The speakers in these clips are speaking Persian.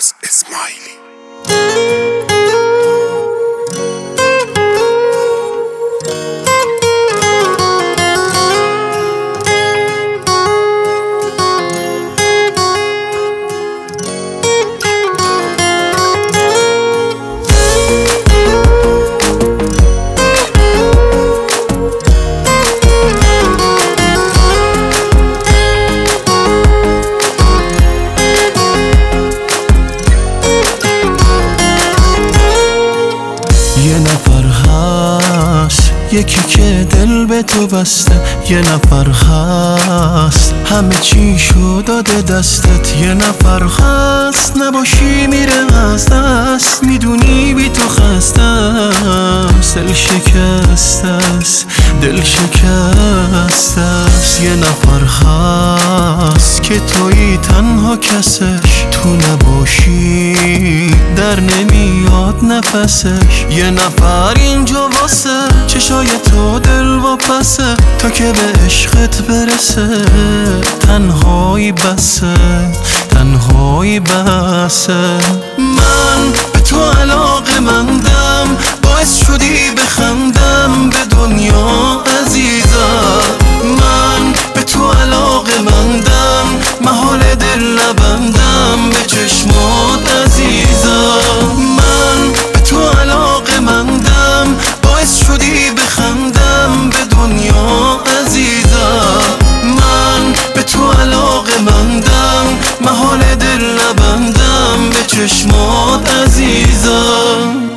عباس اسماعیلی. یه نفر هست یکی که دل به تو بسته، یه نفر هست همه چیشو داده دستت، یه نفر هست نباشی میره از دست، میدونی بی تو خسته است، دل شکسته است، دل شکسته است. یه نفر هست که تویی تنها کسش، تو نباشی در نمیاد نفسش، یه نفر اینجا واسه چشای تو دل واپسه، تا که به عشقت برسه تنهایی بسه، تنهایی بسه. من به تو علاقه‌مندم، باعث شدی بخندم به دنیا عزیزم. من به تو علاقه‌مندم، محال دل نبندم به چشمات عزیزم. من به تو علاقه‌مندم، باعث شدی بخندم به دنیا عزیزم. من به تو علاقه‌مندم، محال دل نبندم به چشمات عزیزم.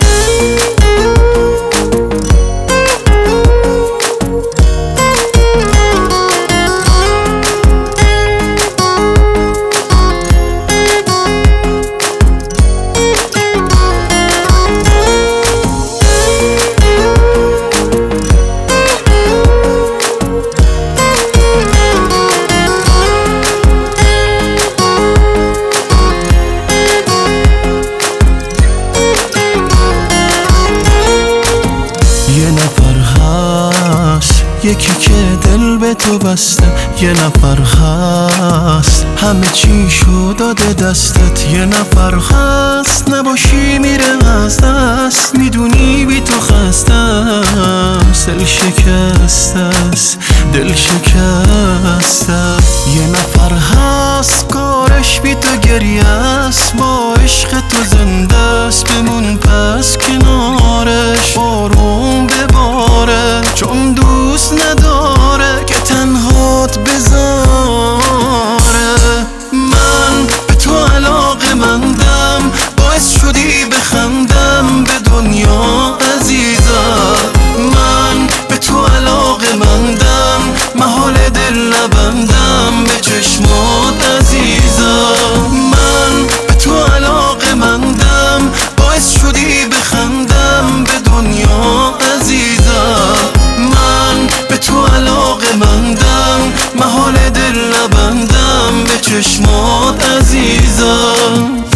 یه نفر هست یکی که دل به تو بسته، یه نفر هست همه چیشو داده دستت، یه نفر هست نباشی میره از دست، میدونی بی تو خسته است، دل شکسته است، دل شکسته است. یه نفر هست کارش بی تو گریه است، با عشق تو زنده است، بمون پس کنارش، بارون بباره چون دوست نداره که تنهات بذاره. من به تو علاقه‌مندم، باعث شدی بخندم به دنیا عزیزم. من به تو علاقه‌مندم، محال دل نبندم به چشمات عزیزم. من به تو علاقه‌مندم، باعث شدی بخندم به دنیا عزیزم. من به تو علاقه‌مندم، محال دل نبندم به چشمات عزیزم.